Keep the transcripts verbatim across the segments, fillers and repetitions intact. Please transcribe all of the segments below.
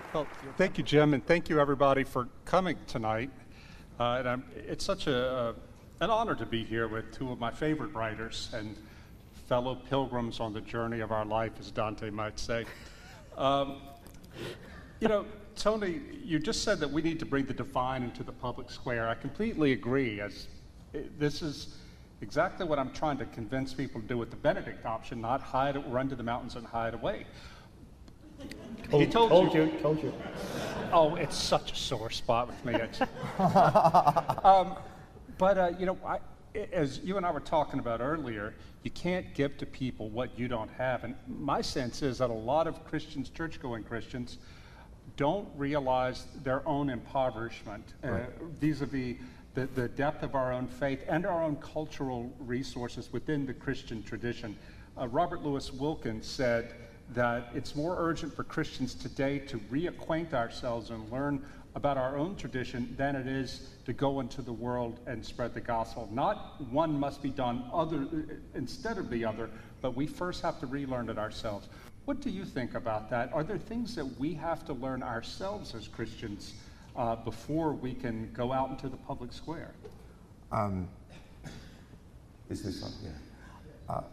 Well, thank you, Jim, and thank you, everybody, for coming tonight. Uh, and I'm, it's such a, uh, an honor to be here with two of my favorite writers and fellow pilgrims on the journey of our life, as Dante might say. Um, you know, Tony, you just said that we need to bring the divine into the public square. I completely agree, as it, this is exactly what I'm trying to convince people to do with the Benedict option, not hide, run to the mountains and hide away. Told, he told, told you, you, told you. Oh, it's such a sore spot with me. It's, um, but, uh, you know, I, as you and I were talking about earlier, you can't give to people what you don't have. And my sense is that a lot of Christians, church-going Christians, don't realize their own impoverishment uh, right. vis-a-vis the, the depth of our own faith and our own cultural resources within the Christian tradition. Uh, Robert Louis Wilkins said that it's more urgent for Christians today to reacquaint ourselves and learn about our own tradition than it is to go into the world and spread the gospel. Not one must be done other instead of the other, but we first have to relearn it ourselves. What do you think about that? Are there things that we have to learn ourselves as Christians uh, before we can go out into the public square? Um, is this on? Yeah. Uh,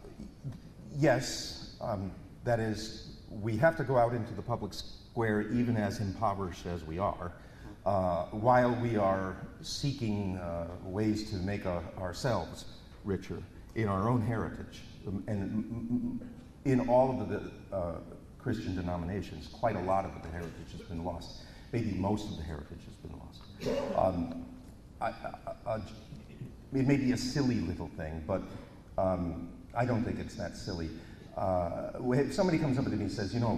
yes. Um, That is, we have to go out into the public square even as impoverished as we are, uh, while we are seeking uh, ways to make uh, ourselves richer in our own heritage. Um, and in all of the uh, Christian denominations, quite a lot of the heritage has been lost. Maybe most of the heritage has been lost. Um, I, I, I, it may be a silly little thing, but um, I don't think it's that silly. Uh, if somebody comes up to me and says, you know,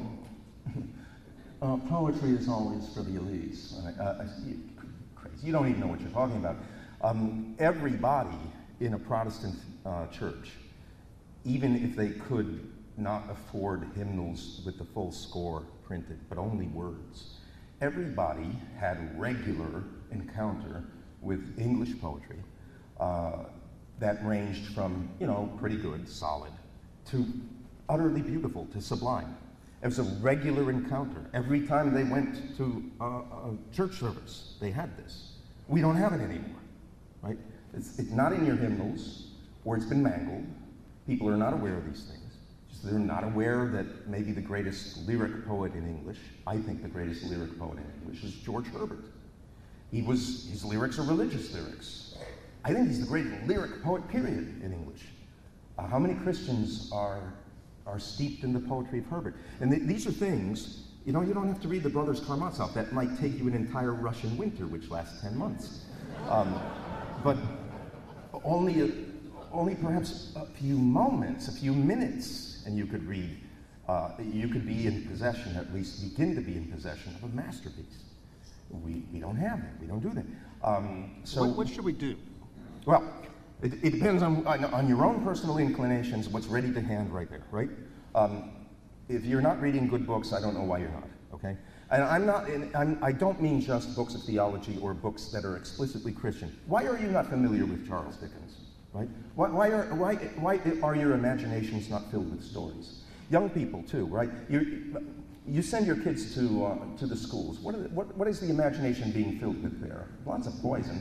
uh, poetry is always for the elites. I, I, you, crazy. You don't even know what you're talking about. Um, everybody in a Protestant uh, church, even if they could not afford hymnals with the full score printed, but only words, everybody had regular encounter with English poetry uh, that ranged from, you know, pretty good, solid, to utterly beautiful, to sublime. It was a regular encounter. Every time they went to a, a church service, they had this. We don't have it anymore, right? It's, it's not in your hymnals, or it's been mangled. People are not aware of these things. Just they're not aware that maybe the greatest lyric poet in English, I think the greatest lyric poet in English, is George Herbert. He was, his lyrics are religious lyrics. I think he's the greatest lyric poet, period, in English. Uh, how many Christians are are steeped in the poetry of Herbert? And th these are things, you know, you don't have to read the Brothers Karamazov. That might take you an entire Russian winter, which lasts ten months. Um, but only, a, only perhaps a few moments, a few minutes, and you could read, uh, you could be in possession, at least begin to be in possession of a masterpiece. We, we don't have that, we don't do that. Um, so what, what should we do? Well, It, it depends on, on, on your own personal inclinations, what's ready to hand right there, right? Um, if you're not reading good books, I don't know why you're not, okay? And I'm not, I'm, I don't mean just books of theology or books that are explicitly Christian. Why are you not familiar with Charles Dickens, right? Why, why, are, why, why are your imaginations not filled with stories? Young people too, right? You, you send your kids to, uh, to the schools. What, are the, what, what is the imagination being filled with there? Lots of poison.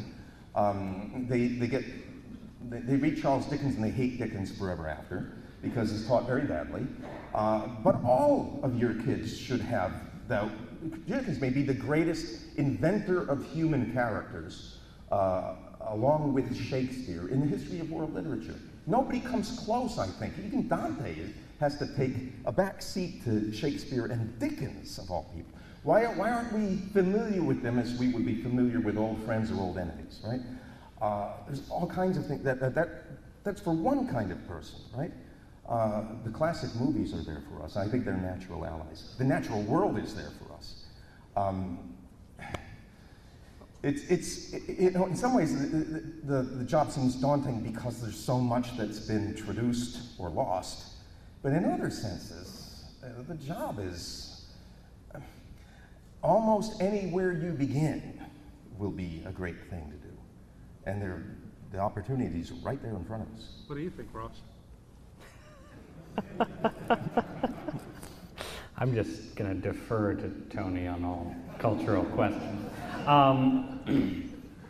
Um, they, they get, They, they read Charles Dickens and they hate Dickens forever after because he's taught very badly. Uh, but all of your kids should have that. Dickens may be the greatest inventor of human characters, uh, along with Shakespeare, in the history of world literature. Nobody comes close, I think. Even Dante has to take a back seat to Shakespeare and Dickens, of all people. Why, why aren't we familiar with them as we would be familiar with old friends or old enemies, right? Uh, there's all kinds of things. That, that, that, that's for one kind of person, right? Uh, the classic movies are there for us. I think they're natural allies. The natural world is there for us. Um, it's, it's it, you know, in some ways, the, the, the job seems daunting because there's so much that's been traduced or lost. But in other senses, uh, the job is uh, almost anywhere you begin will be a great thing to do. And there, the opportunities are right there in front of us. What do you think, Ross? I I'm just going to defer to Tony on all cultural questions. Um,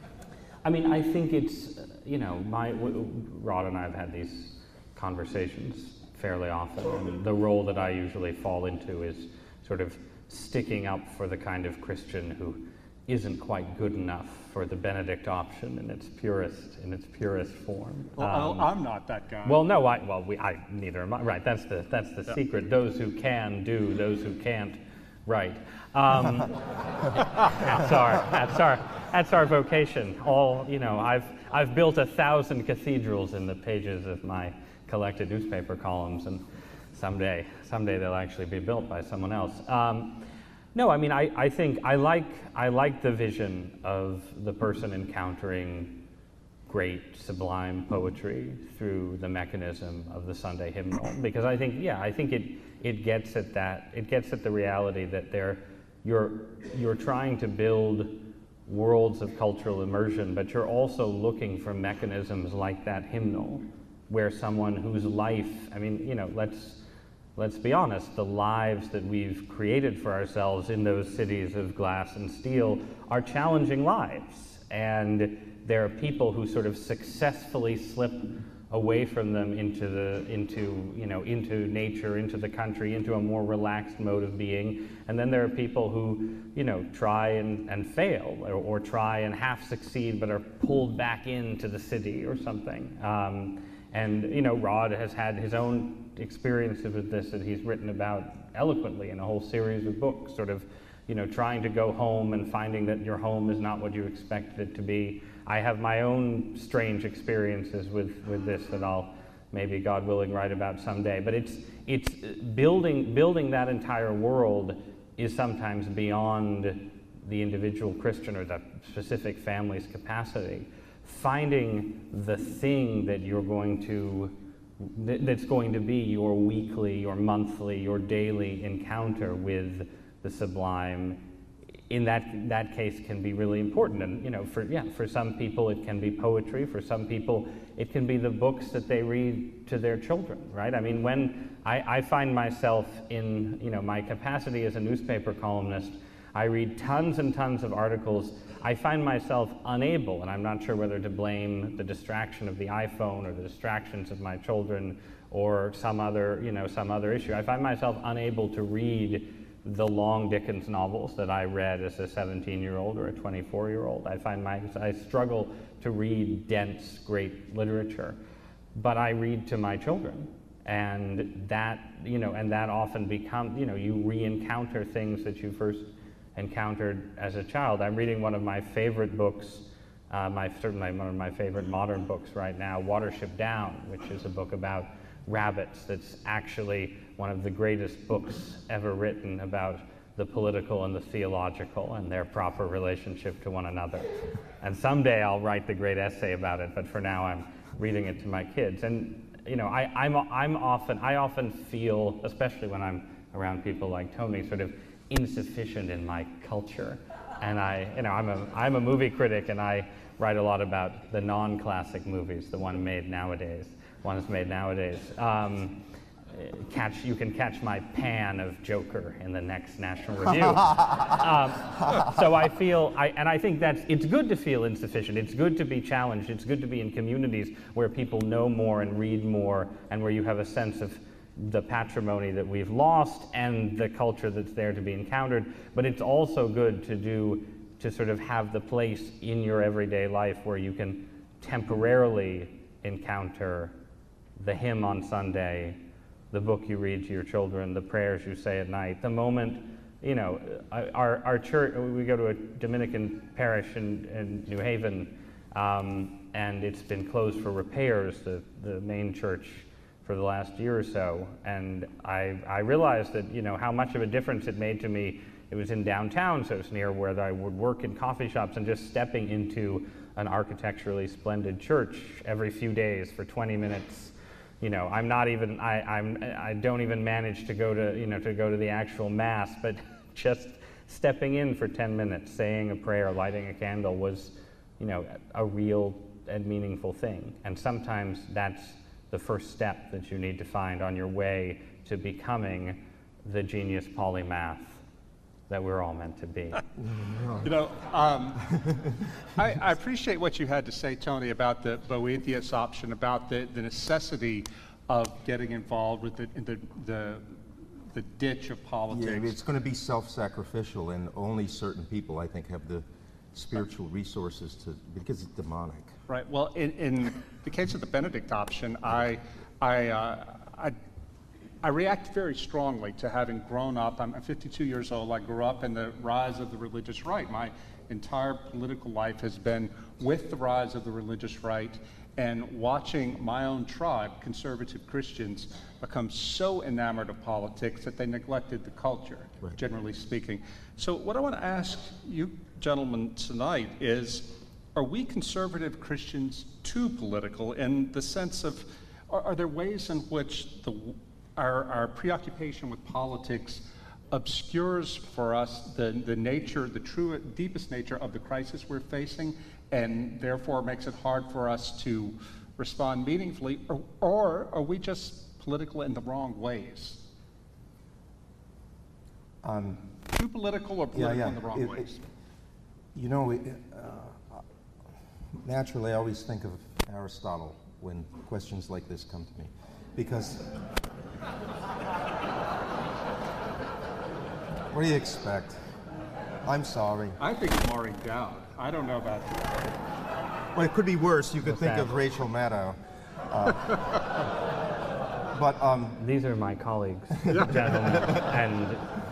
I mean, I think it's, you know, my, Rod and I have had these conversations fairly often, and the role that I usually fall into is sort of sticking up for the kind of Christian who isn't quite good enough for the Benedict option in its purest in its purest form. Well, Um, I'm not that guy. well, no, I well, we, I neither am I. Right, that's the that's the Yep. secret. Those who can do, those who can't, right. Um, that's our that's our that's our vocation. All you know, I've I've built a thousand cathedrals in the pages of my collected newspaper columns, and someday someday they'll actually be built by someone else. Um, No, I mean, I, I think I like I like the vision of the person encountering great sublime poetry through the mechanism of the Sunday hymnal, because I think yeah I think it it gets at that it gets at the reality that there you're you're trying to build worlds of cultural immersion, but you're also looking for mechanisms like that hymnal, where someone whose life I mean you know let's. Let's be honest, the lives that we've created for ourselves in those cities of glass and steel are challenging lives. And there are people who sort of successfully slip away from them into the into you know into nature, into the country, into a more relaxed mode of being. And then there are people who you know try and, and fail, or, or try and half succeed but are pulled back into the city or something. Um, and you know Rod has had his own experiences with this that he's written about eloquently in a whole series of books, sort of, you know, trying to go home and finding that your home is not what you expected it to be. I have my own strange experiences with, with this that I'll maybe, God willing, write about someday. But it's it's building building that entire world is sometimes beyond the individual Christian or the specific family's capacity. Finding the thing that you're going to that's going to be your weekly, your monthly, your daily encounter with the sublime, in that that case can be really important. And you know, for yeah, for some people it can be poetry. For some people it can be the books that they read to their children. Right? I mean, when I, I find myself in you know my capacity as a newspaper columnist, I read tons and tons of articles. I find myself unable, and I'm not sure whether to blame the distraction of the iPhone or the distractions of my children or some other, you know, some other issue. I find myself unable to read the long Dickens novels that I read as a seventeen-year-old or a twenty-four-year-old. I find my, I struggle to read dense, great literature, but I read to my children. And that, you know, and that often becomes, you know, you re-encounter things that you first encountered as a child. I'm reading one of my favorite books, uh, my certainly one of my favorite modern books right now, Watership Down, which is a book about rabbits. That's actually one of the greatest books ever written about the political and the theological and their proper relationship to one another. And someday I'll write the great essay about it, but for now I'm reading it to my kids. And you know, I, I'm I'm often I often feel, especially when I'm around people like Tony, sort of insufficient in my culture. And I, you know, I'm a I'm a movie critic, and I write a lot about the non-classic movies, the one made nowadays, ones made nowadays. Um, catch you can catch my pan of Joker in the next National Review. um, so I feel, I, and I think that's it's good to feel insufficient. It's good to be challenged. It's good to be in communities where people know more and read more, and where you have a sense of the patrimony that we've lost and the culture that's there to be encountered. But it's also good to do to sort of have the place in your everyday life where you can temporarily encounter the hymn on Sunday, the book you read to your children, the prayers you say at night, the moment, you know, our, our church, we go to a Dominican parish in, in New Haven, um, and it's been closed for repairs, the, the main church, for the last year or so, and I, I realized that, you know, how much of a difference it made to me. It was in downtown, so it's near where I would work in coffee shops, and just stepping into an architecturally splendid church every few days for twenty minutes. You know, I'm not even, I, I'm, I don't even manage to go to, you know, to go to the actual mass, but just stepping in for ten minutes, saying a prayer, lighting a candle was, you know, a real and meaningful thing. And sometimes that's the first step that you need to find on your way to becoming the genius polymath that we're all meant to be. You know, um, I, I appreciate what you had to say, Tony, about the Boethius option, about the, the necessity of getting involved with the, the, the, the ditch of politics. Yeah, it's going to be self-sacrificial, and only certain people, I think, have the spiritual resources to, because it's demonic. Right. Well, in, in the case of the Benedict option, I, I, uh, I, I react very strongly to having grown up. I'm fifty-two years old. I grew up in the rise of the religious right. My entire political life has been with the rise of the religious right, and watching my own tribe, conservative Christians, become so enamored of politics that they neglected the culture, right, generally speaking. So what I want to ask you gentlemen tonight is, are we conservative Christians too political in the sense of, are, are there ways in which the, our, our preoccupation with politics obscures for us the, the nature, the true, deepest nature of the crisis we're facing, and therefore makes it hard for us to respond meaningfully, or, or are we just political in the wrong ways? Um, Too political or political yeah, yeah. in the wrong It- ways? it- you know, it, uh, naturally, I always think of Aristotle when questions like this come to me, because what do you expect? I'm sorry. I think of Maury Dowd. I don't know about you. Well, it could be worse. You could What's think that? of Rachel Maddow. Uh, but um, These are my colleagues, gentlemen, and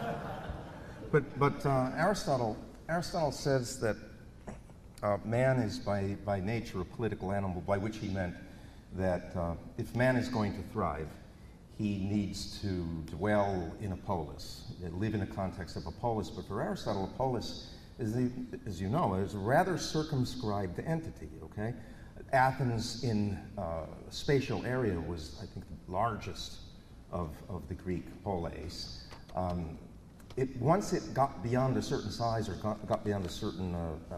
but but uh, Aristotle Aristotle says that uh, man is by by nature a political animal, by which he meant that uh, if man is going to thrive, he needs to dwell in a polis, live in a context of a polis. But for Aristotle, a polis is, the, as you know, is a rather circumscribed entity. Okay, Athens in uh, spatial area was, I think, the largest of of the Greek polis. Um, it once it got beyond a certain size or got, got beyond a certain uh, uh,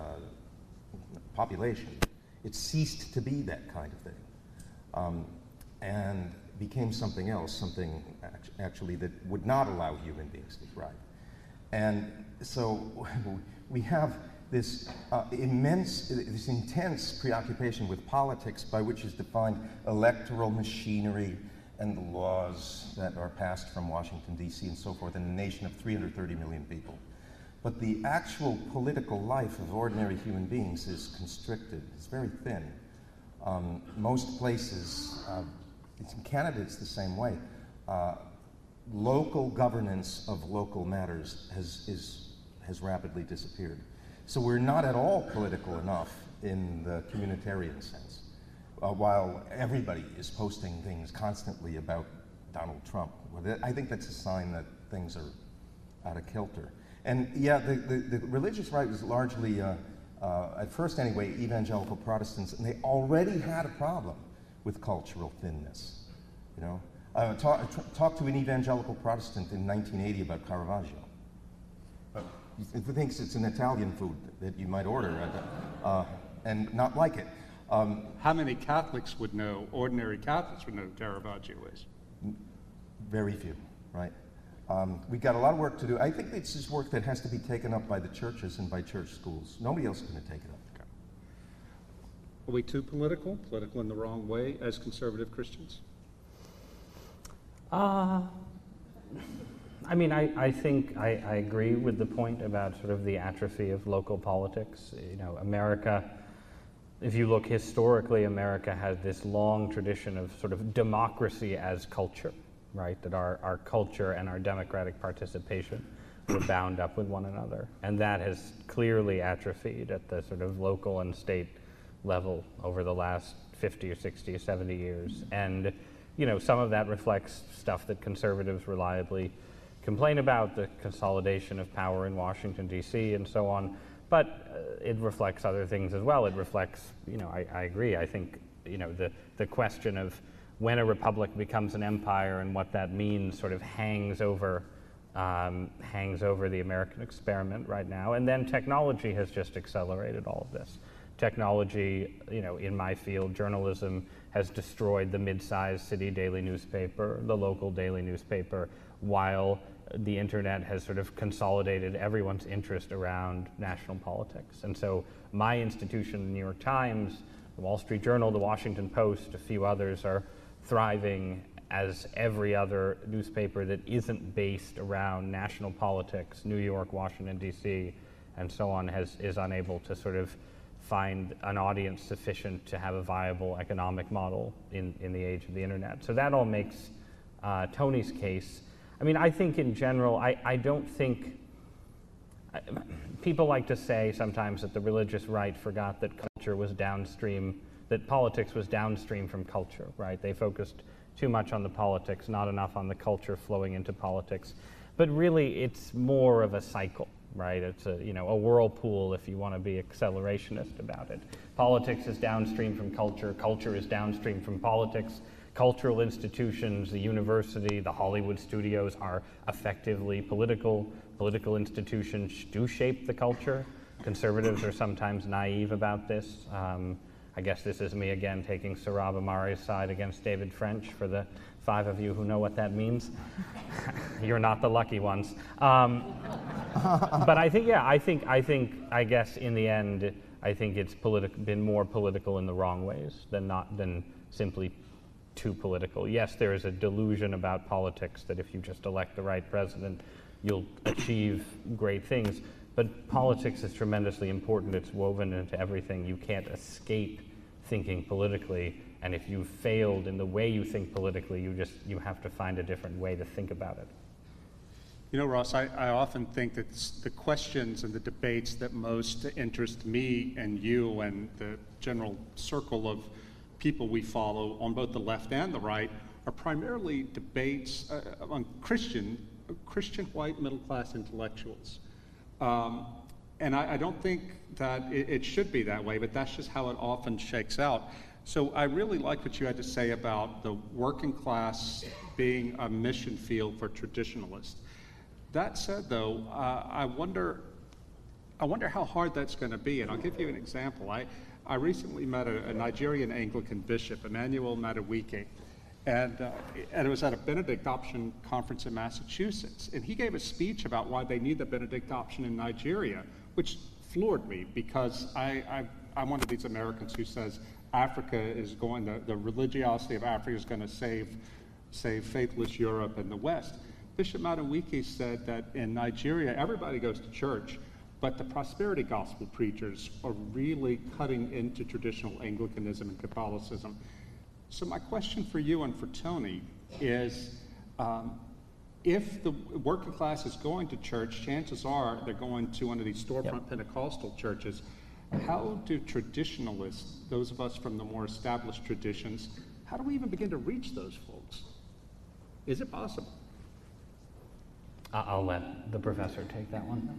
population, it ceased to be that kind of thing, um, and became something else, something act- actually that would not allow human beings to thrive. And so we have this uh, immense, this intense preoccupation with politics, by which is defined electoral machinery and the laws that are passed from Washington, D C and so forth, in a nation of three hundred thirty million people. But the actual political life of ordinary human beings is constricted. It's very thin. Um, most places, uh, it's in Canada, it's the same way. Uh, local governance of local matters has, is, has rapidly disappeared. So we're not at all political enough in the communitarian sense, uh, while everybody is posting things constantly about Donald Trump. Well, that, I think that's a sign that things are out of kilter. And yeah, the, the, the religious right was largely, uh, uh, at first anyway, evangelical Protestants, and they already had a problem with cultural thinness. You know, uh, talk, t- talk to an evangelical Protestant in nineteen eighty about Caravaggio. Uh, he thinks it's an Italian food that you might order uh, uh, and not like it. Um, How many Catholics would know, ordinary Catholics would know who Caravaggio is? very few, right? Um, we've got a lot of work to do. I think it's this work that has to be taken up by the churches and by church schools. Nobody else is going to take it up. Okay. Are we too political? Political in the wrong way as conservative Christians? Uh, I mean, I, I think I, I agree with the point about sort of the atrophy of local politics. You know, America, if you look historically, America has this long tradition of sort of democracy as culture, right? That our, our culture and our democratic participation were bound up with one another. And that has clearly atrophied at the sort of local and state level over the last fifty or sixty or seventy years. And you know, some of that reflects stuff that conservatives reliably complain about, the consolidation of power in Washington, D C and so on. But uh, it reflects other things as well. It reflects, you know, I, I agree. I think, you know, the, the question of when a republic becomes an empire and what that means sort of hangs over, um, hangs over the American experiment right now. And then technology has just accelerated all of this. Technology, you know, in my field, journalism, has destroyed the mid-sized city daily newspaper, the local daily newspaper, while the internet has sort of consolidated everyone's interest around national politics. And so my institution, the New York Times, the Wall Street Journal, the Washington Post, a few others are thriving as every other newspaper that isn't based around national politics, New York, Washington, D C, and so on, has, is unable to sort of find an audience sufficient to have a viable economic model in, in the age of the internet. So that all makes uh, Tony's case. I mean, I think in general, I, I don't think, I, people like to say sometimes that the religious right forgot that culture was downstream, that politics was downstream from culture, right? They focused too much on the politics, not enough on the culture flowing into politics. But really, it's more of a cycle, right? It's a, you know, a whirlpool if you want to be accelerationist about it. Politics is downstream from culture, culture is downstream from politics. Cultural institutions, the university, the Hollywood studios are effectively political. Political institutions do shape the culture. Conservatives are sometimes naive about this. Um, I guess this is me again taking Sohrab Ahmari's side against David French for the five of you who know what that means. You're not the lucky ones. Um, but I think, yeah, I think, I think, I guess in the end, I think it's politi- been more political in the wrong ways than not than simply too political. Yes, there is a delusion about politics that if you just elect the right president, you'll achieve great things. But politics is tremendously important. It's woven into everything. You can't escape thinking politically. And if you've failed in the way you think politically, you just you have to find a different way to think about it. You know, Ross, I, I often think that the questions and the debates that most interest me and you and the general circle of people we follow on both the left and the right are primarily debates uh, among Christian, Christian white middle-class intellectuals. Um, and I, I don't think that it, it should be that way, but that's just how it often shakes out. So I really like what you had to say about the working class being a mission field for traditionalists. That said, though, uh, I wonder, I wonder how hard that's going to be. And I'll give you an example. I, I recently met a, a Nigerian Anglican bishop, Emmanuel Madueke, and, uh, and it was at a Benedict option conference in Massachusetts. And he gave a speech about why they need the Benedict option in Nigeria, which floored me because I, I, I'm one of these Americans who says Africa is going, the, the religiosity of Africa is going to save, save faithless Europe and the West. Bishop Madueke said that in Nigeria, everybody goes to church, but the prosperity gospel preachers are really cutting into traditional Anglicanism and Catholicism. So my question for you and for Tony is, um, if the working class is going to church, chances are they're going to one of these storefront yep. Pentecostal churches. How do traditionalists, those of us from the more established traditions, how do we even begin to reach those folks? Is it possible? I'll let the professor take that one.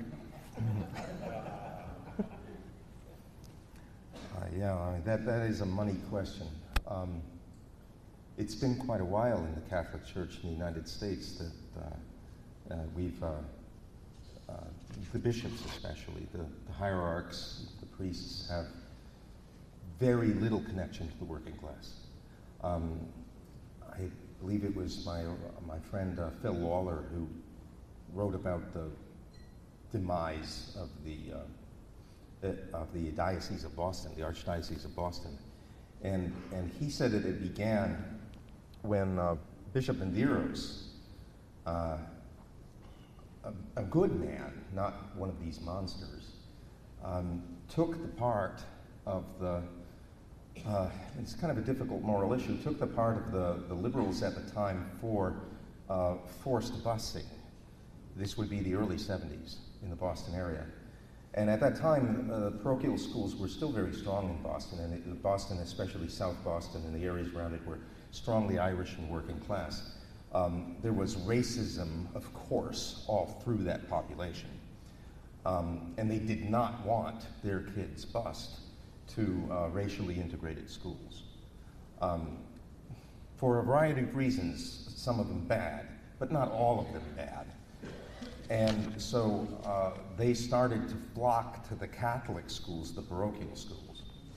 Uh, yeah, I mean, that, that is a money question. Um, it's been quite a while in the Catholic Church in the United States that uh, uh, we've, uh, uh, the bishops especially, the, the hierarchs, the priests have very little connection to the working class. Um, I believe it was my, uh, my friend uh, Phil Lawler who wrote about the demise of the uh, of the Diocese of Boston, the Archdiocese of Boston, and and he said that it began when uh, Bishop Medeiros, uh, a, a good man, not one of these monsters, um, took the part of the. Uh, it's kind of a difficult moral issue. Took the part of the the liberals at the time for uh, forced busing. This would be the early seventies in the Boston area. And at that time, uh, parochial schools were still very strong in Boston, and it, Boston, especially South Boston and the areas around it, were strongly Irish and working class. Um, there was racism, of course, all through that population. Um, and they did not want their kids bused to uh, racially integrated schools. Um, for a variety of reasons, some of them bad, but not all of them bad. And so uh, they started to flock to the Catholic schools, the parochial schools.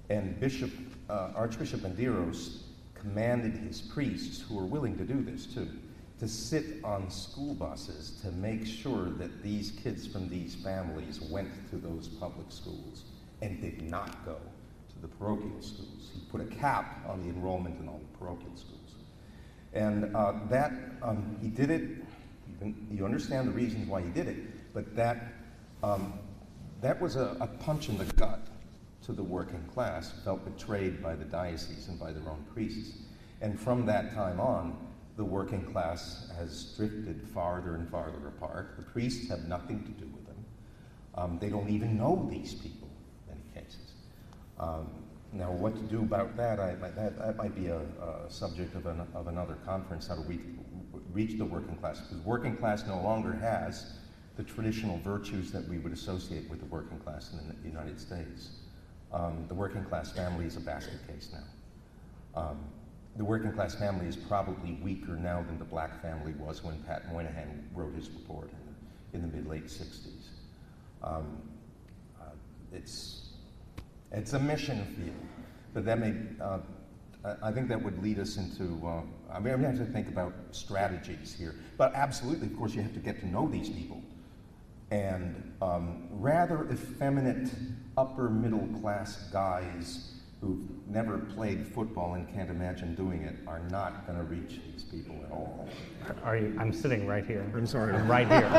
And Bishop, uh, Archbishop Medeiros commanded his priests, who were willing to do this too, to sit on school buses to make sure that these kids from these families went to those public schools and did not go to the parochial schools. He put a cap on the enrollment in all the parochial schools. And uh, that, um, he did it, you, can, you understand the reasons why he did it, but that, um, that was a, a punch in the gut to the working class, felt betrayed by the diocese and by their own priests. And from that time on, the working class has drifted farther and farther apart. The priests have nothing to do with them. Um, they don't even know these people in many cases. Um, now, what to do about that, I, that, that might be a, a subject of, an, of another conference, how to reach, reach the working class, because working class no longer has the traditional virtues that we would associate with the working class in the United States. Um, the working class family is a basket case now. Um, the working class family is probably weaker now than the black family was when Pat Moynihan wrote his report in the, in the mid-late sixties. Um, uh, it's, it's a mission field, but that may, uh, I think that would lead us into, uh, I mean, we have to think about strategies here. But absolutely, of course, you have to get to know these people. And um, rather effeminate upper middle class guys who've never played football and can't imagine doing it are not going to reach these people at all. Are you? I'm sitting right here. I'm sorry. I'm right here.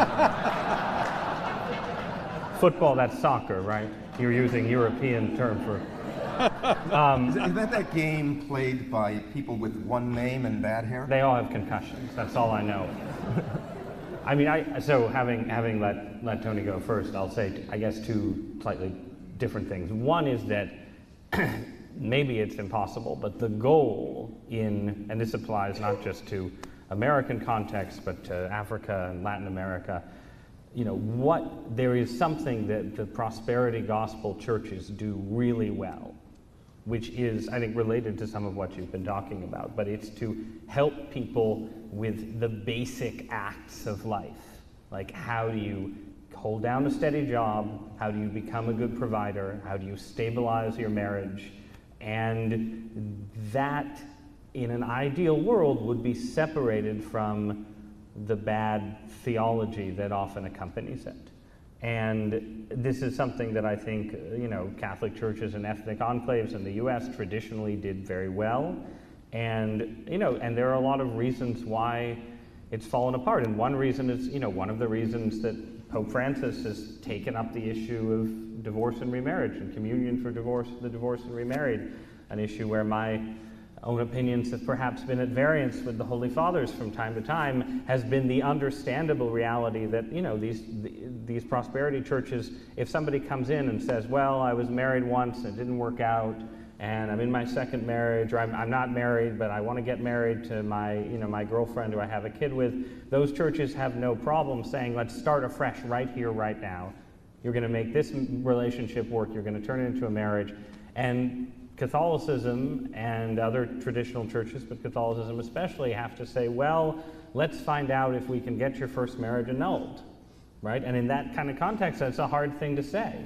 Football, that's soccer, right? You're using European term for. Um, is, is that that game played by people with one name and bad hair? They all have concussions. That's all I know. I mean, I so having having let let Tony go first, I'll say I guess two slightly different things. One is that maybe it's impossible, but the goal in, and this applies not just to American context, but to Africa and Latin America, you know, what, there is something that the prosperity gospel churches do really well, which is, I think, related to some of what you've been talking about, but it's to help people with the basic acts of life. Like, how do you hold down a steady job? How do you become a good provider? How do you stabilize your marriage? And that, in an ideal world, would be separated from the bad theology that often accompanies it. And this is something that I think, you know, Catholic churches and ethnic enclaves in the U S traditionally did very well. And, you know, and there are a lot of reasons why it's fallen apart. And one reason is, you know, one of the reasons that Pope Francis has taken up the issue of divorce and remarriage and communion for divorce, the divorced and remarried, an issue where my own opinions have perhaps been at variance with the Holy Fathers from time to time, has been the understandable reality that, you know, these these prosperity churches, if somebody comes in and says, well, I was married once, it didn't work out, and I'm in my second marriage, or I'm, I'm not married, but I want to get married to my, you know, my girlfriend who I have a kid with, those churches have no problem saying, let's start afresh right here, right now. You're going to make this relationship work, you're going to turn it into a marriage. And Catholicism and other traditional churches, but Catholicism especially, have to say, well, let's find out if we can get your first marriage annulled, right? And in that kind of context, that's a hard thing to say.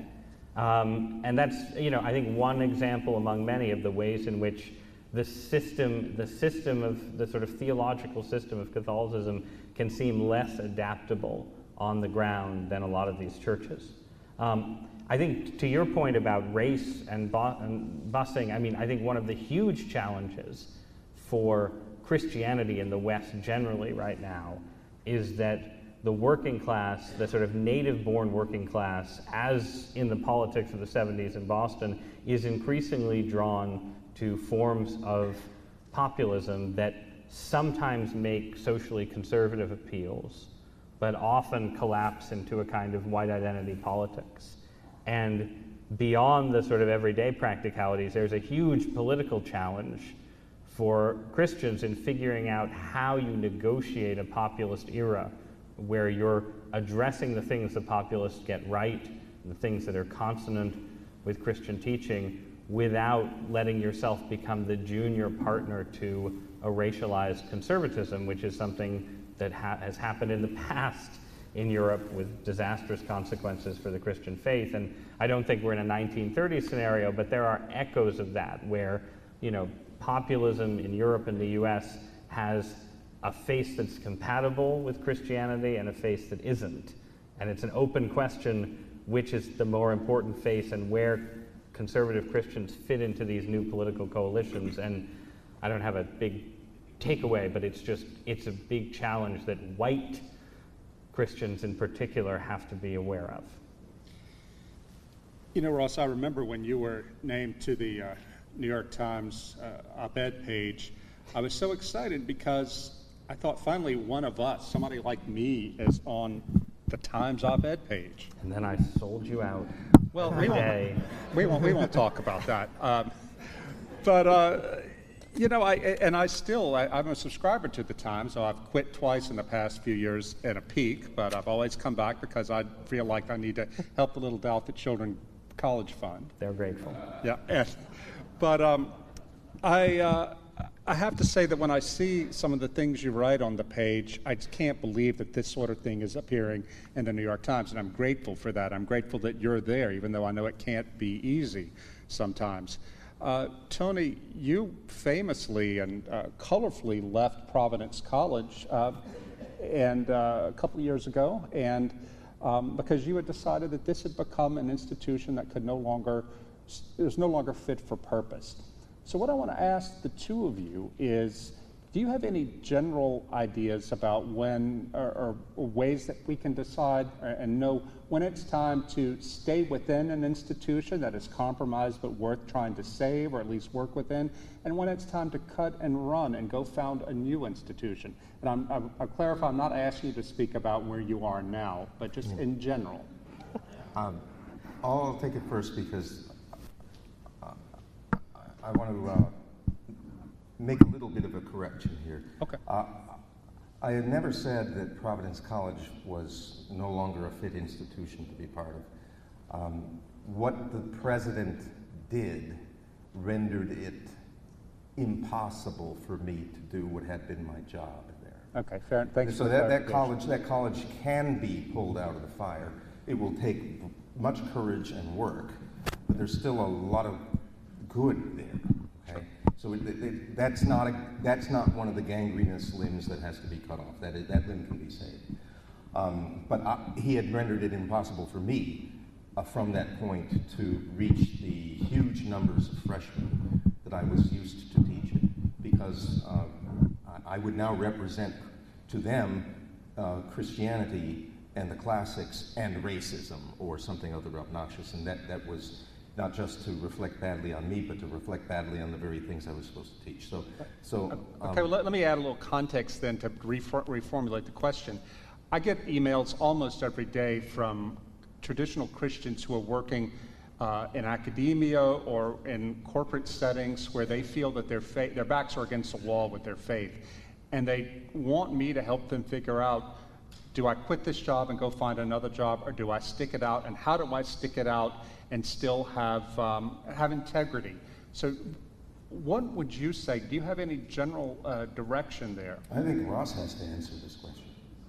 Um, and that's, you know, I think one example among many of the ways in which the system, the system of, the sort of theological system of Catholicism can seem less adaptable on the ground than a lot of these churches. Um, I think to your point about race and, bu and busing, I mean, I think one of the huge challenges for Christianity in the West generally right now is that the working class, the sort of native-born working class, as in the politics of the seventies in Boston, is increasingly drawn to forms of populism that sometimes make socially conservative appeals, but often collapse into a kind of white identity politics. And beyond the sort of everyday practicalities, there's a huge political challenge for Christians in figuring out how you negotiate a populist era where you're addressing the things the populists get right, the things that are consonant with Christian teaching, without letting yourself become the junior partner to a racialized conservatism, which is something that ha has happened in the past in Europe with disastrous consequences for the Christian faith. And I don't think we're in a nineteen thirties scenario, but there are echoes of that where, you know, populism in Europe and the U S has a face that's compatible with Christianity and a face that isn't. And it's an open question which is the more important face and where conservative Christians fit into these new political coalitions. And I don't have a big takeaway, but it's just, it's a big challenge that white Christians in particular have to be aware of. You know, Ross, I remember when you were named to the uh, New York Times uh, op-ed page, I was so excited because I thought finally one of us, somebody like me, is on the Times op-ed page. And then I sold you out. Well, every we day. won't, we won't. We won't talk about that. Um, but uh, you know, I and I still I, I'm a subscriber to the Times. So I've quit twice in the past few years at a peak, but I've always come back because I feel like I need to help the Little Delta Children College Fund. They're grateful. Yeah, and, but um, I. Uh, I have to say that when I see some of the things you write on the page, I just can't believe that this sort of thing is appearing in the New York Times, and I'm grateful for that. I'm grateful that you're there, even though I know it can't be easy sometimes. Uh, Tony, you famously and uh, colorfully left Providence College uh, and uh, a couple of years ago, and um, because you had decided that this had become an institution that could no longer, it was no longer fit for purpose. So what I want to ask the two of you is, do you have any general ideas about when, or, or ways that we can decide and know when it's time to stay within an institution that is compromised but worth trying to save or at least work within, and when it's time to cut and run and go found a new institution? And I'm, I'm, I'll clarify, I'm not asking you to speak about where you are now, but just in general. Um, I'll take it first because I want to uh, make a little bit of a correction here. Okay. Uh, I had never said that Providence College was no longer a fit institution to be part of. Um, what the president did rendered it impossible for me to do what had been my job there. Okay, fair. Thanks. So for that, that college, that college can be pulled out of the fire. It will take much courage and work, but there's still a lot of good there. Okay, so it, it, it, that's not a, that's not one of the gangrenous limbs that has to be cut off. That is, that limb can be saved. Um, but I, he had rendered it impossible for me uh, from that point to reach the huge numbers of freshmen that I was used to teaching, because uh, I, I would now represent to them uh, Christianity and the classics and racism or something other obnoxious, and that, that was not just to reflect badly on me, but to reflect badly on the very things I was supposed to teach. So, so um, okay. Well, let, let me add a little context then to refor reformulate the question. I get emails almost every day from traditional Christians who are working uh, in academia or in corporate settings where they feel that their faith, their backs are against the wall with their faith, and they want me to help them figure out: do I quit this job and go find another job, or do I stick it out? And how do I stick it out and still have um, have integrity? So what would you say? Do you have any general uh, direction there? I think Ross has to answer this question.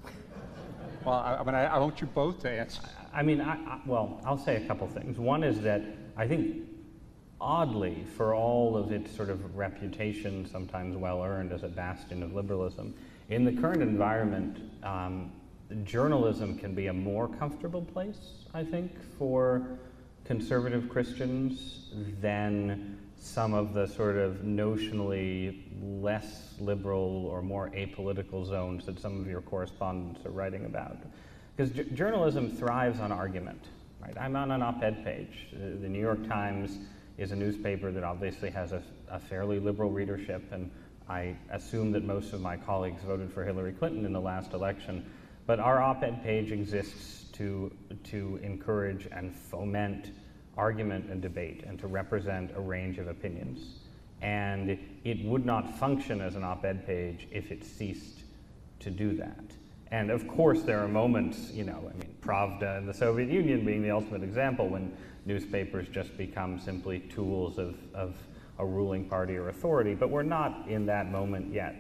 Well, I, I mean, I, I want you both to answer. I mean, I, I, well, I'll say a couple things. One is that I think, oddly, for all of its sort of reputation, sometimes well-earned as a bastion of liberalism, in the current environment, um, journalism can be a more comfortable place, I think, for conservative Christians than some of the sort of notionally less liberal or more apolitical zones that some of your correspondents are writing about. Because j journalism thrives on argument, right? I'm on an op-ed page. Uh, the New York Times is a newspaper that obviously has a, a fairly liberal readership, and I assume that most of my colleagues voted for Hillary Clinton in the last election. But our op-ed page exists to, to encourage and foment argument and debate and to represent a range of opinions. And it would not function as an op-ed page if it ceased to do that. And of course there are moments, you know, I mean, Pravda and the Soviet Union being the ultimate example, when newspapers just become simply tools of, of a ruling party or authority, but we're not in that moment yet.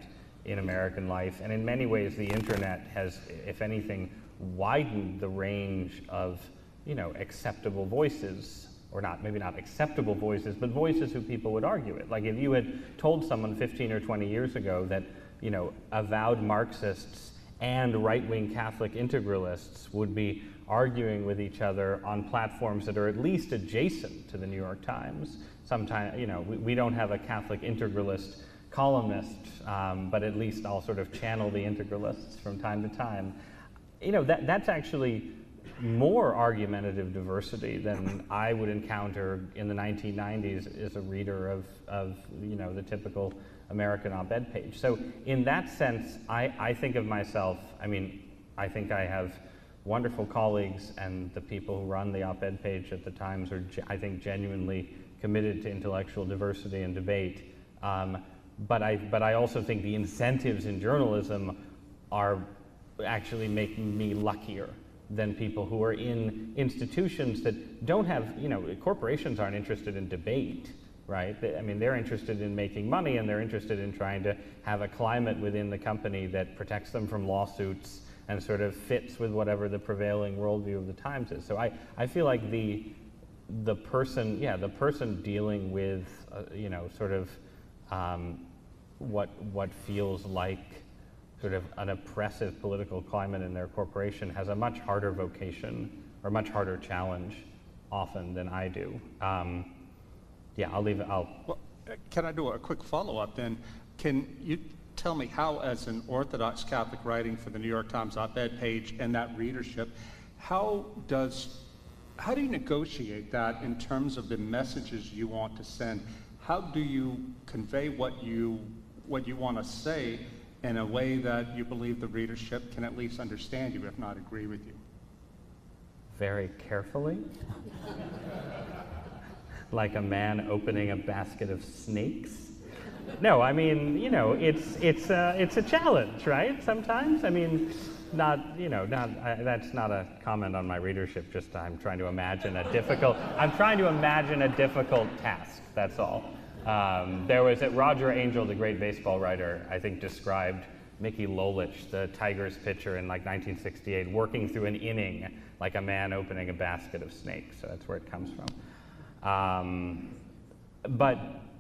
in American life. And in many ways, the internet has, if anything, widened the range of, you know, acceptable voices, or not, maybe not acceptable voices, but voices who people would argue it. Like if you had told someone fifteen or twenty years ago that, you know, avowed Marxists and right-wing Catholic integralists would be arguing with each other on platforms that are at least adjacent to the New York Times. Sometimes, you know, we, we don't have a Catholic integralist columnist, um, but at least I'll sort of channel the integralists from time to time. You know, that, that's actually more argumentative diversity than I would encounter in the nineteen nineties as a reader of, of you know, the typical American op-ed page. So in that sense, I, I think of myself, I mean, I think I have wonderful colleagues, and the people who run the op-ed page at the Times are, I think, genuinely committed to intellectual diversity and debate. Um, but I, but I also think the incentives in journalism are actually making me luckier than people who are in institutions that don't have, you know, corporations aren't interested in debate, right? They, I mean, they're interested in making money, and they're interested in trying to have a climate within the company that protects them from lawsuits and sort of fits with whatever the prevailing worldview of the Times is. So I, I feel like the, the person, yeah, the person dealing with, uh, you know, sort of um, what, what feels like sort of an oppressive political climate in their corporation has a much harder vocation or much harder challenge often than I do. Um, yeah, I'll leave it, I'll. Well, can I do a quick follow-up then? Can you tell me how, as an Orthodox Catholic writing for the New York Times op-ed page and that readership, how does, how do you negotiate that in terms of the messages you want to send? How do you convey what you, what you want to say in a way that you believe the readership can at least understand you, if not agree with you? Very carefully. Like a man opening a basket of snakes. No, I mean, you know, it's it's a, it's a challenge, right? Sometimes, I mean, not, you know, not I, that's not a comment on my readership. Just I'm trying to imagine a difficult. I'm trying to imagine a difficult task. That's all. Um, there was at Roger Angell, the great baseball writer, I think described Mickey Lolich, the Tigers pitcher in like nineteen sixty-eight, working through an inning like a man opening a basket of snakes. So that's where it comes from. Um, but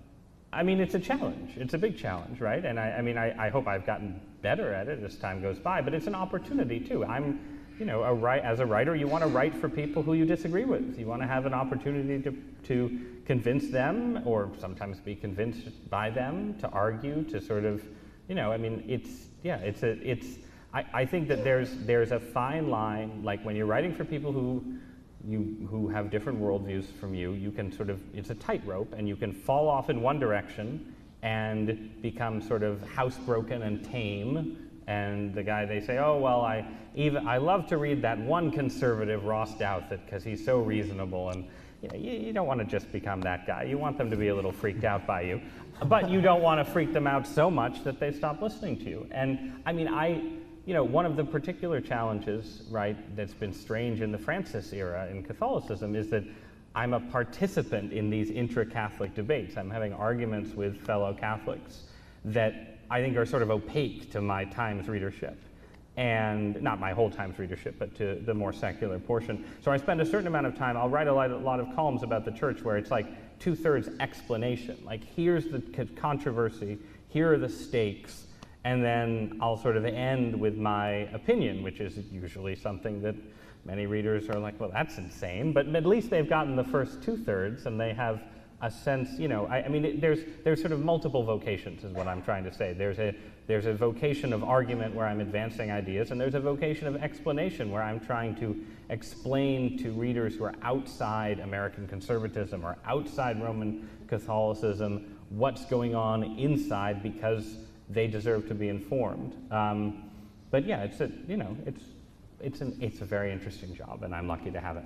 I mean, it's a challenge. It's a big challenge, right? And I, I mean, I, I hope I've gotten better at it as time goes by, but it's an opportunity too. I'm, you know, a write, as a writer, you want to write for people who you disagree with. You want to have an opportunity to, to convince them, or sometimes be convinced by them, to argue, to sort of, you know, I mean, it's, yeah, it's a, it's, I, I think that there's, there's a fine line, like when you're writing for people who, you, who have different worldviews from you, you can sort of, it's a tightrope, and you can fall off in one direction and become sort of housebroken and tame. And the guy, they say, oh, well, I even I love to read that one conservative, Ross Douthat, because he's so reasonable. And you know, you, you don't want to just become that guy. You want them to be a little freaked out by you. But you don't want to freak them out so much that they stop listening to you. And I mean, I, you know, one of the particular challenges, right, that's been strange in the Francis era in Catholicism is that I'm a participant in these intra-Catholic debates. I'm having arguments with fellow Catholics that I think are sort of opaque to my Times readership. And not my whole Times readership, but to the more secular portion. So I spend a certain amount of time, I'll write a lot, a lot of columns about the church where it's like two-thirds explanation. Like, here's the controversy, here are the stakes, and then I'll sort of end with my opinion, which is usually something that many readers are like, well, that's insane. But at least they've gotten the first two-thirds, and they have a sense, you know, I, I mean, it, there's there's sort of multiple vocations is what I'm trying to say. There's a there's a vocation of argument where I'm advancing ideas, and there's a vocation of explanation where I'm trying to explain to readers who are outside American conservatism or outside Roman Catholicism what's going on inside, because they deserve to be informed. Um, but yeah, it's a, you know, it's it's an it's a very interesting job, and I'm lucky to have it.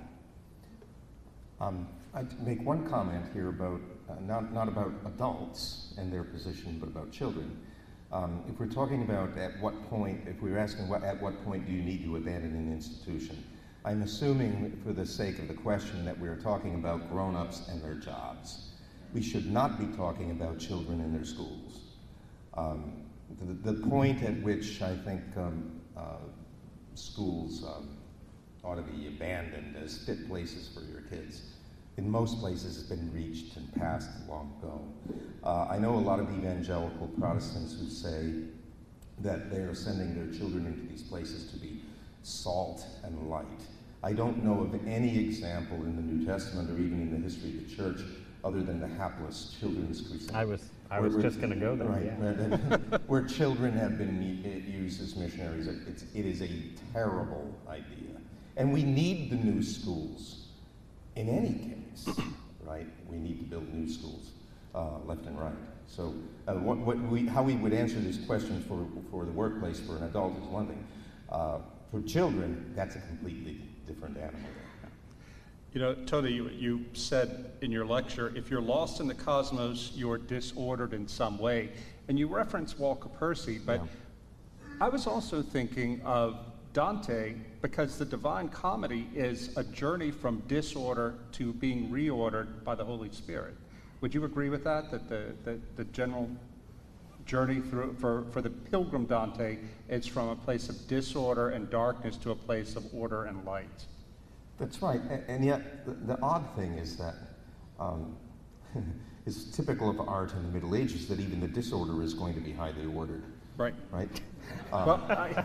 Um, I'd make one comment here about, uh, not, not about adults and their position, but about children. Um, if we're talking about at what point, if we're asking what, at what point do you need to abandon an institution, I'm assuming for the sake of the question that we're talking about grown-ups and their jobs. We should not be talking about children in their schools. Um, the, the point at which I think um, uh, schools um, ought to be abandoned as fit places for your kids, in most places has been reached and passed long ago. Uh, I know a lot of evangelical Protestants who say that they are sending their children into these places to be salt and light. I don't know of any example in the New Testament or even in the history of the church other than the hapless children's crusade. I was, I Where- was just going to go there. Right, Yeah. where, where children have been u- used as missionaries. It's, it is a terrible idea. And we need the new schools in any case, right? We need to build new schools, uh, left and right. So uh, what, what we, how we would answer this question for, for the workplace for an adult is one thing. Uh, for children, that's a completely different animal. You know, Tony, you, you said in your lecture, if you're lost in the cosmos, you're disordered in some way. And you referenced Walker Percy, but Yeah. I was also thinking of Dante, because the Divine Comedy is a journey from disorder to being reordered by the Holy Spirit. Would you agree with that, that the, the, the general journey through for, for the pilgrim Dante is from a place of disorder and darkness to a place of order and light? That's right, a- and yet the, the odd thing is that um, it's typical of art in the Middle Ages that even the disorder is going to be highly ordered, Right. right? Um, Well, I,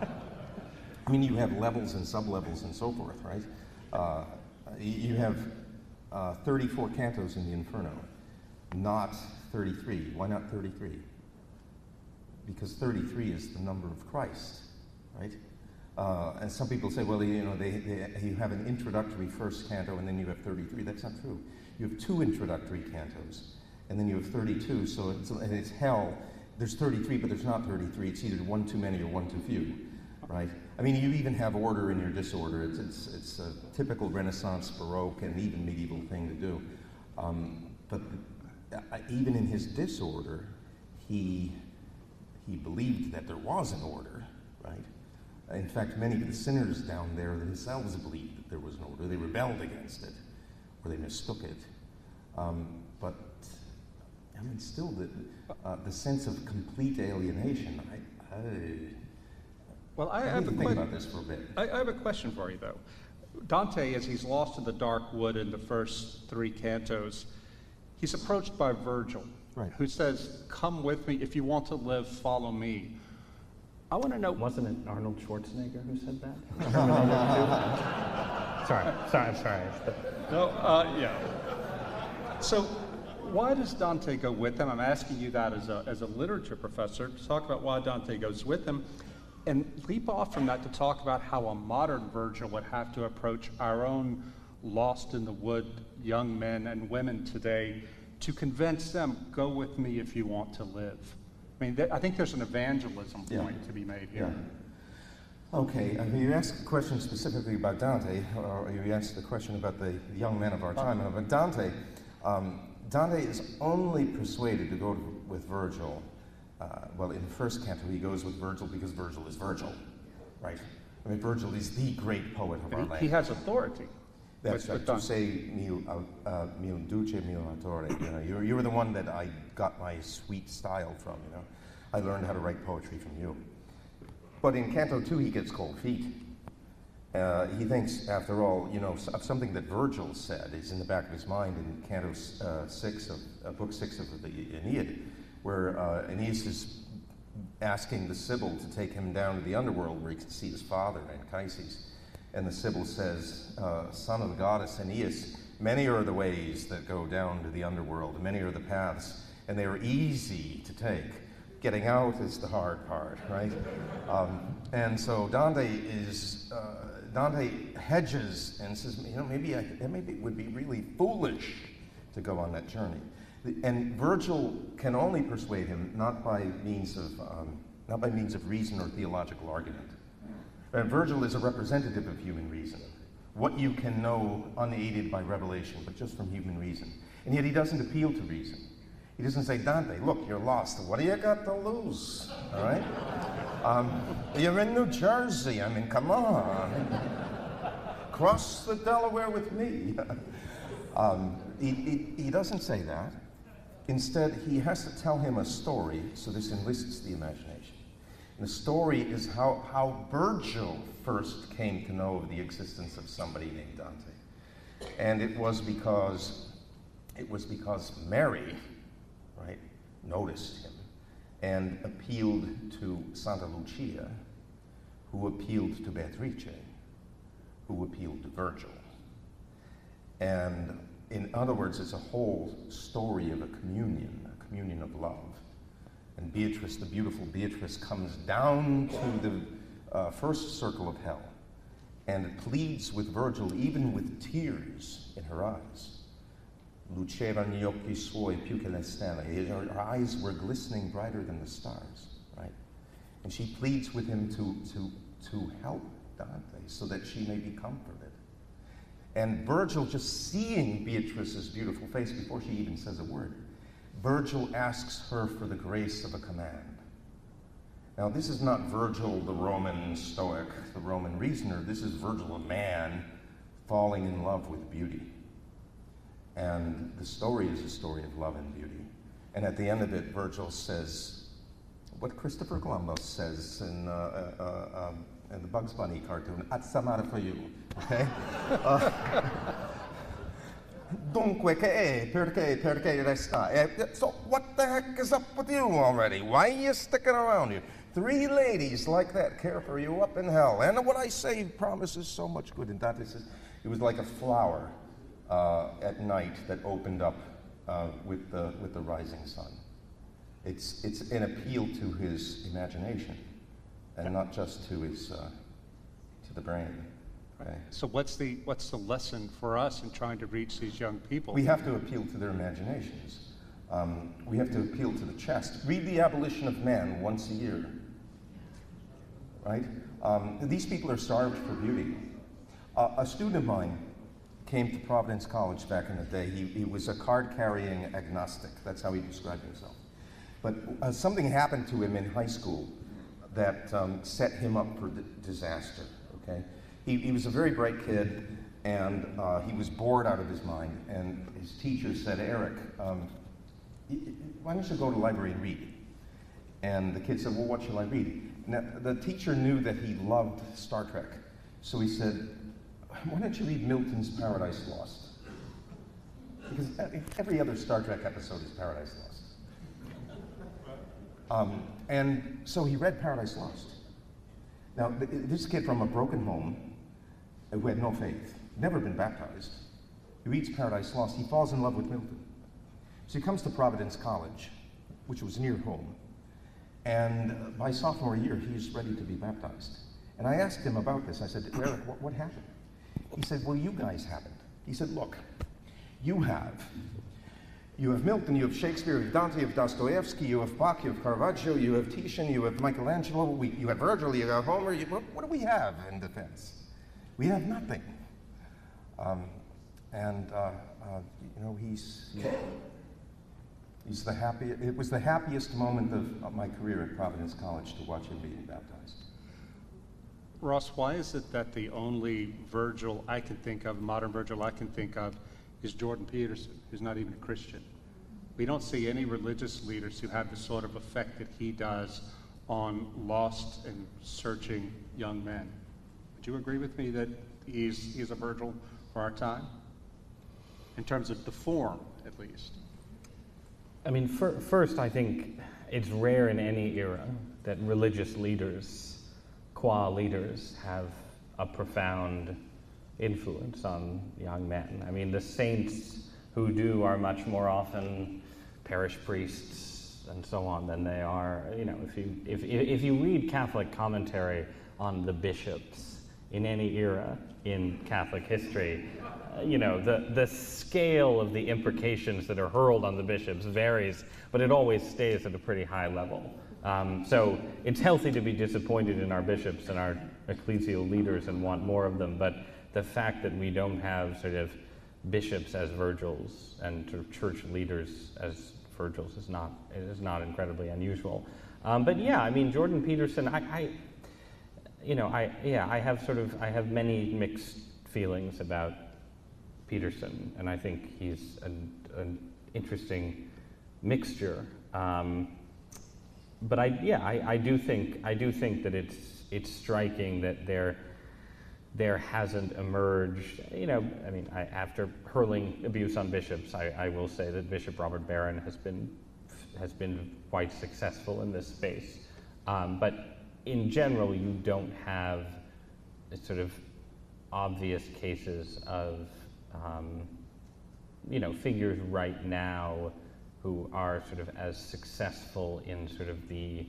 I mean, you have levels and sub-levels and so forth, right? Uh, y- you have uh, thirty-four cantos in the Inferno, not thirty-three. Why not thirty-three? Because thirty-three is the number of Christ, right? Uh, and some people say, well, you know, they, they, you have an introductory first canto and then you have thirty-three. That's not true. You have two introductory cantos and then you have thirty-two. So it's, and it's hell. There's thirty-three, but there's not thirty-three. It's either one too many or one too few, right? I mean, you even have order in your disorder. It's, it's, it's a typical Renaissance, Baroque, and even medieval thing to do. Um, but the, uh, even in his disorder, he, he believed that there was an order, right? In fact, many of the sinners down there themselves believed that there was an order. They rebelled against it, or they mistook it. Um, but, I mean, still, the, uh, the sense of complete alienation, I, I, well, I I have need a to think que- about this for a bit. I, I have a question for you, though. Dante, as he's lost in the dark wood in the first three cantos, he's approached by Virgil, Right. who says, "Come with me. If you want to live, follow me." I want to know. Wasn't it Arnold Schwarzenegger who said that? sorry, sorry, I'm sorry. No, uh, yeah. So, why does Dante go with him? I'm asking you that as a, as a literature professor to talk about why Dante goes with him, and leap off from that to talk about how a modern Virgil would have to approach our own lost in the wood young men and women today to convince them, go with me if you want to live. I mean, th- I think there's an evangelism Yeah. point to be made here. Yeah. Okay, I mean, you asked a question specifically about Dante, or you asked the question about the young men of our time. Uh, but Dante, um, Dante is only persuaded to go to, with Virgil. Uh, well, in the first canto, he goes with Virgil because Virgil is Virgil, right? I mean, Virgil is the great poet of our And he, land. he has authority. That's with- right. with To Dante. say mil, uh, uh, mil duce, mil autore. You know, you're, you were the one that I got my sweet style from. You know, I learned how to write poetry from you. But in Canto two, he gets cold feet. Uh, he thinks, after all, you know, of something that Virgil said is in the back of his mind in Canto uh, six of uh, Book six of the Aeneid, where uh, Aeneas is asking the Sibyl to take him down to the underworld where he can see his father, Anchises. And the Sibyl says, uh, son of the goddess Aeneas, many are the ways that go down to the underworld, many are the paths, and they are easy to take. Getting out is the hard part, right? Um, and so Dante is, uh, Dante hedges and says, you know, maybe, I, maybe it would be really foolish to go on that journey. And Virgil can only persuade him not by means of, um, not by means of reason or theological argument. Uh, Virgil is a representative of human reason, what you can know unaided by revelation, but just from human reason. And yet he doesn't appeal to reason. He doesn't say, Dante, look, you're lost. What do you got to lose? All right? Um, you're in New Jersey. I mean, come on. Cross the Delaware with me. um, he, he, he doesn't say that. instead, he has to tell him a story, so this enlists the imagination. And the story is how, how Virgil first came to know of the existence of somebody named Dante. And it was because, it was because Mary, right, noticed him and appealed to Santa Lucia, who appealed to Beatrice, who appealed to Virgil. And in other words, it's a whole story of a communion, a communion of love. And Beatrice, the beautiful Beatrice, comes down to the uh, first circle of hell and pleads with Virgil, even with tears in her eyes. Lucevano gli occhi suoi più che le stelle. Her eyes were glistening brighter than the stars, right? And she pleads with him to, to, to help Dante so that she may be comforted. And Virgil, just seeing Beatrice's beautiful face before she even says a word, Virgil asks her for the grace of a command. Now, this is not Virgil, the Roman Stoic, the Roman reasoner. This is Virgil, a man falling in love with beauty. And the story is a story of love and beauty. And at the end of it, Virgil says what Christopher Columbus says in, uh, uh, uh, um, in the Bugs Bunny cartoon, "Atsamara for you," okay? uh, Dunque che è, perché, perché resta. So what the heck is up with you already? Why are you sticking around here? Three ladies like that care for you up in hell. And what I say promises so much good. And Dante says, it was like a flower uh, at night that opened up uh, with, the, with the rising sun. It's, it's an appeal to his imagination and not just to his, uh, to the brain. Okay. So what's the, what's the lesson for us in trying to reach these young people? We have to appeal to their imaginations. Um, we have to appeal to the chest. Read The Abolition of Man once a year, right? Um, these people are starved for beauty. Uh, a student of mine came to Providence College back in the day. He, he was a card-carrying agnostic. That's how he described himself. But uh, something happened to him in high school that um, set him up for d- disaster, okay? He, he was a very bright kid, and uh, he was bored out of his mind. And his teacher said, "Eric, um, why don't you go to the library and read?" And the kid said, "Well, what shall I read?" Now, the teacher knew that he loved Star Trek. So he said, "Why don't you read Milton's Paradise Lost?" Because every other Star Trek episode is Paradise Lost. Um, and so he read Paradise Lost. Now, th- this kid from a broken home, who had no faith, never been baptized, he reads Paradise Lost, he falls in love with Milton. So he comes to Providence College, which was near home, and by sophomore year, he's ready to be baptized. And I asked him about this. I said, "Eric, what, what happened?" He said, "Well, you guys happened." He said, "Look, you have, you have Milton, you have Shakespeare, you have Dante, you have Dostoevsky, you have Bach, you have Caravaggio, you have Titian, you have Michelangelo, we, you have Virgil, you have Homer, you, what, what do we have in defense? We have nothing." Um, and, uh, uh, you know, he's, he, he's the happy, it was the happiest moment of, of my career at Providence College to watch him being baptized. Ross, why is it that the only Virgil I can think of, modern Virgil I can think of, is Jordan Peterson, who's not even a Christian? We don't see any religious leaders who have the sort of effect that he does on lost and searching young men. Would you agree with me that he's, he's a Virgil for our time? In terms of the form, at least. I mean, fir- first, I think it's rare in any era that religious leaders, qua leaders, have a profound influence on young men. I mean, the saints who do are much more often parish priests and so on than they are, you know, if you, if, if you read Catholic commentary on the bishops in any era in Catholic history, uh, you know, the, the scale of the imprecations that are hurled on the bishops varies, but it always stays at a pretty high level. Um, so it's healthy to be disappointed in our bishops and our ecclesial leaders and want more of them, but the fact that we don't have sort of bishops as Virgils and sort of church leaders as Virgils is not is not incredibly unusual. Um, but yeah, I mean, Jordan Peterson, I, I, you know, I yeah, I have sort of I have many mixed feelings about Peterson, and I think he's an, an interesting mixture. Um, but I, yeah, I, I do think I do think that it's it's striking that there there hasn't emerged. You know, I mean, I, after hurling abuse on bishops, I, I will say that Bishop Robert Barron has been has been quite successful in this space. Um, but in general, you don't have sort of obvious cases of um, you know, figures right now who are sort of as successful in sort of the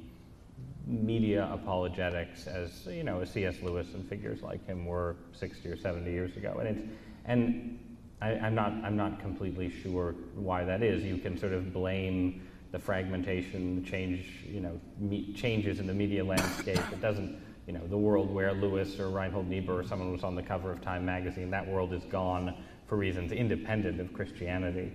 media apologetics as, you know, as C S Lewis and figures like him were sixty or seventy years ago. And it's, and I, I'm not I'm not completely sure why that is. You can sort of blame the fragmentation, the change, you know, me, changes in the media landscape. It doesn't, you know, the world where Lewis or Reinhold Niebuhr or someone was on the cover of Time magazine, that world is gone for reasons independent of Christianity.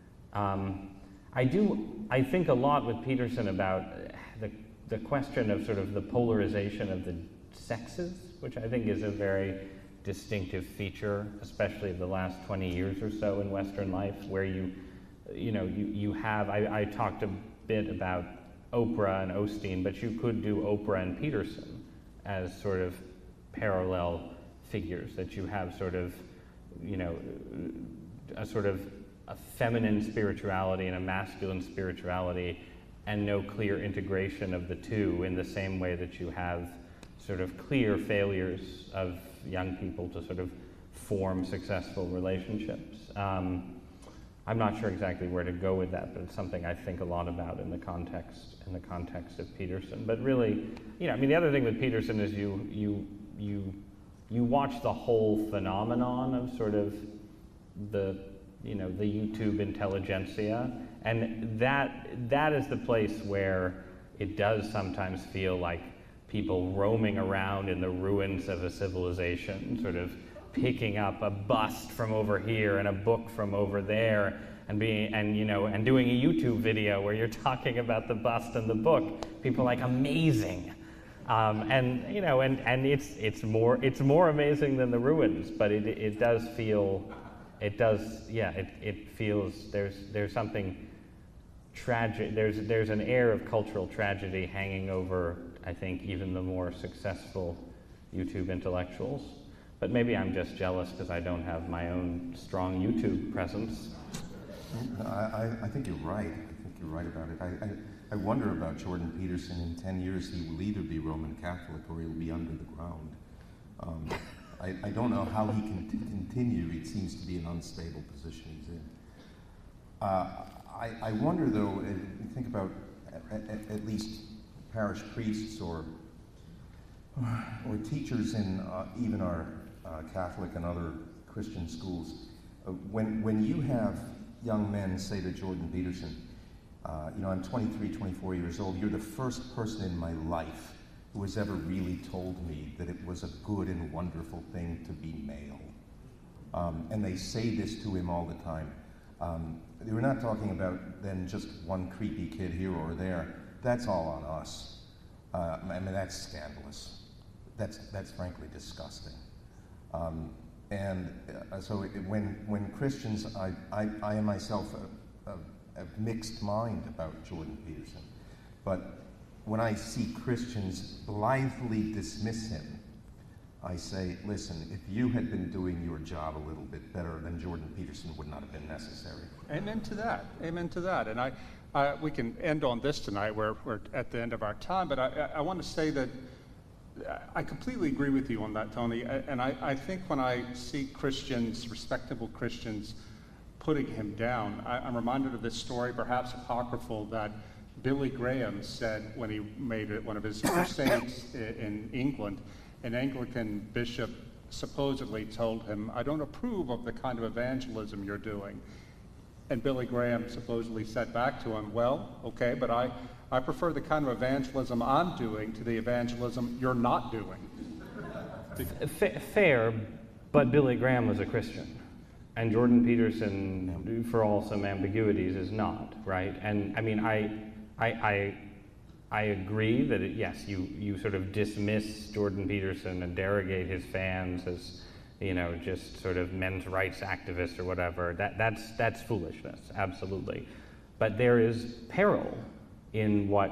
Um, I do, I think a lot with Peterson about the, the question of sort of the polarization of the sexes, which I think is a very distinctive feature, especially of the last twenty years or so in Western life, where you, you know, you, you have, I, I talked a bit about Oprah and Osteen, but you could do Oprah and Peterson as sort of parallel figures, that you have sort of, you know, a sort of a feminine spirituality and a masculine spirituality, and no clear integration of the two, in the same way that you have sort of clear failures of young people to sort of form successful relationships. Um, I'm not sure exactly where to go with that, but it's something I think a lot about in the context in the context of Peterson. But really, you know, I mean, the other thing with Peterson is you you you you watch the whole phenomenon of sort of the, you know, the YouTube intelligentsia, and that that is the place where it does sometimes feel like people roaming around in the ruins of a civilization, sort of picking up a bust from over here and a book from over there, and being and you know and doing a YouTube video where you're talking about the bust and the book. People are like, amazing. Um, and you know, and, and it's it's more it's more amazing than the ruins, but it it does feel, it does yeah it, it feels there's there's something tragic. There's there's an air of cultural tragedy hanging over, I think, even the more successful YouTube intellectuals. But maybe I'm just jealous because I don't have my own strong YouTube presence. I, I, I think you're right. I think you're right about it. I, I I wonder about Jordan Peterson. In ten years, he will either be Roman Catholic or he'll be under the ground. Um, I, I don't know how he can t- continue. It seems to be an unstable position he's in. Uh, I, I wonder, though, if you think about at, at, at least parish priests or or teachers in uh, even our uh, Catholic and other Christian schools, uh, when when you have young men say to Jordan Peterson, Uh, you know, I'm twenty-three, twenty-four years old. You're the first person in my life who has ever really told me that it was a good and wonderful thing to be male. Um, and they say this to him all the time. Um, we're not talking about then just one creepy kid here or there. That's all on us. Uh, I mean, that's scandalous. That's that's frankly disgusting. Um, and uh, so it, when when Christians, I I, I am myself a, a a mixed mind about Jordan Peterson. But when I see Christians blithely dismiss him, I say, listen, if you had been doing your job a little bit better, then Jordan Peterson would not have been necessary. Amen to that. Amen to that. And I, I we can end on this tonight. We're, we're at the end of our time, but I, I want to say that I completely agree with you on that, Tony. And I, I think when I see Christians, respectable Christians, putting him down, I, I'm reminded of this story, perhaps apocryphal, that Billy Graham said when he made it one of his crusades in England. An Anglican bishop supposedly told him, "I don't approve of the kind of evangelism you're doing." And Billy Graham supposedly said back to him, "Well, okay, but I, I prefer the kind of evangelism I'm doing to the evangelism you're not doing." F- fair, but Billy Graham was a Christian. And Jordan Peterson, for all some ambiguities, is not, right? And I mean, I, I, I, I agree that it, yes, you, you sort of dismiss Jordan Peterson and derogate his fans as, you know, just sort of men's rights activists or whatever. That that's that's foolishness, absolutely. But there is peril in what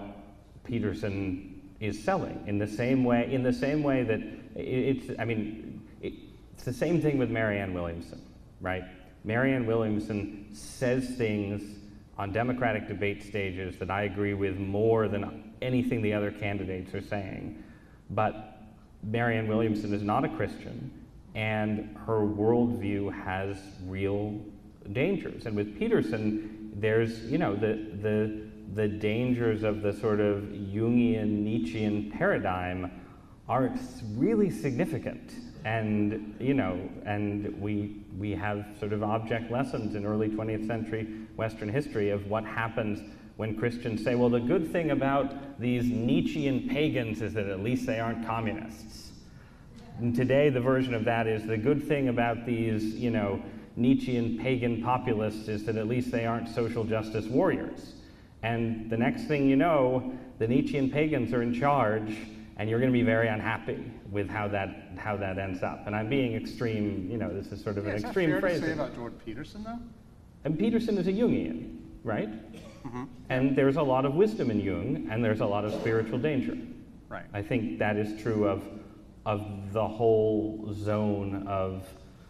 Peterson is selling. In the same way, in the same way that it's, I mean, it's the same thing with Marianne Williamson, right? Marianne Williamson says things on Democratic debate stages that I agree with more than anything the other candidates are saying. But Marianne Williamson is not a Christian, and her worldview has real dangers. And with Peterson, there's, you know, the the the dangers of the sort of Jungian, Nietzschean paradigm are really significant. And, you know, and we we have sort of object lessons in early twentieth century Western history of what happens when Christians say, well, the good thing about these Nietzschean pagans is that at least they aren't communists. And today, the version of that is the good thing about these, you know, Nietzschean pagan populists is that at least they aren't social justice warriors. And the next thing you know, the Nietzschean pagans are in charge, and you're going to be very unhappy with how that how that ends up. And I'm being extreme, you know, this is sort of Yeah, an is extreme that fair phrasing. to say about Jordan Peterson, though? And Peterson is a Jungian, right? Mm-hmm. And there's a lot of wisdom in Jung, and there's a lot of spiritual danger. Right. I think that is true of of the whole zone of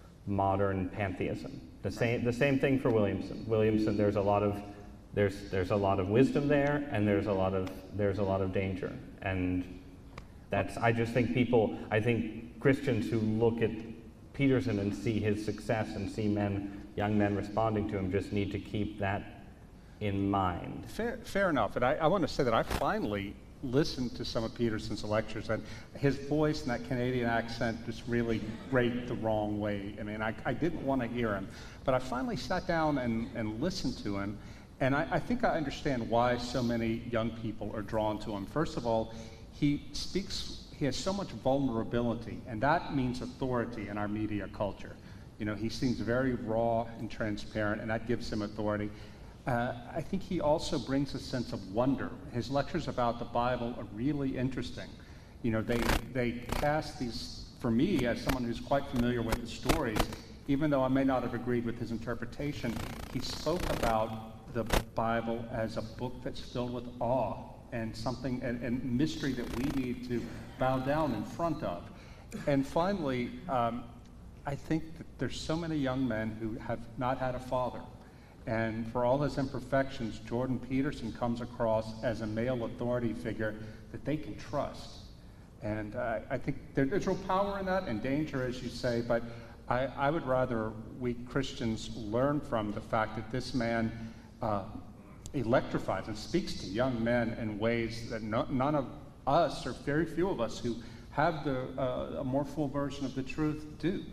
modern pantheism. The same the same thing for Williamson. Williamson, there's a lot of there's there's a lot of wisdom there, and there's a lot of there's a lot of danger. And that's I just think people I think Christians who look at Peterson and see his success and see men young men responding to him just need to keep that in mind. Fair, fair enough. And I, I want to say that I finally listened to some of Peterson's lectures, and his voice and that Canadian accent just really grated the wrong way. I mean, I, I didn't want to hear him. But I finally sat down and, and listened to him, and I, I think I understand why so many young people are drawn to him. First of all, he speaks, he has so much vulnerability, and that means authority in our media culture. You know, he seems very raw and transparent, and that gives him authority. Uh, I think he also brings a sense of wonder. His lectures about the Bible are really interesting. You know, they they cast these, for me, as someone who's quite familiar with the stories, even though I may not have agreed with his interpretation, he spoke about the Bible as a book that's filled with awe and something, and, and mystery that we need to bow down in front of. And finally, um, I think that there's so many young men who have not had a father. And for all his imperfections, Jordan Peterson comes across as a male authority figure that they can trust. And uh, I think there, there's real power in that and danger, as you say, but I, I would rather we Christians learn from the fact that this man uh, electrifies and speaks to young men in ways that no, none of us, or very few of us who have the, uh, a more full version of the truth, do.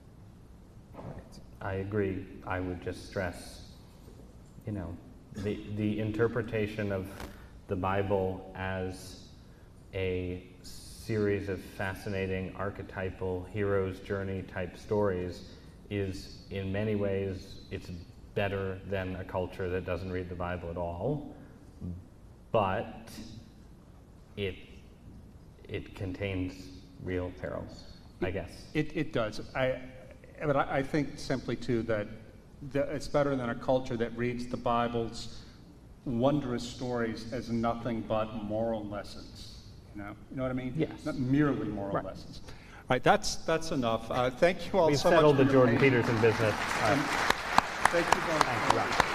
I agree. I would just stress, you know, the, the interpretation of the Bible as a series of fascinating archetypal hero's journey type stories is, in many ways, it's better than a culture that doesn't read the Bible at all, but it it contains real perils, I guess. It, it does. I, but I, I think simply, too, that the, it's better than a culture that reads the Bible's wondrous stories as nothing but moral lessons. You know, you know what I mean? Yes. Not merely moral Right. lessons. All right, that's that's enough. Uh, thank you all We've so settled much. the for your Jordan patience. Peterson business. Uh, And thank you very much. Thank you, Rob.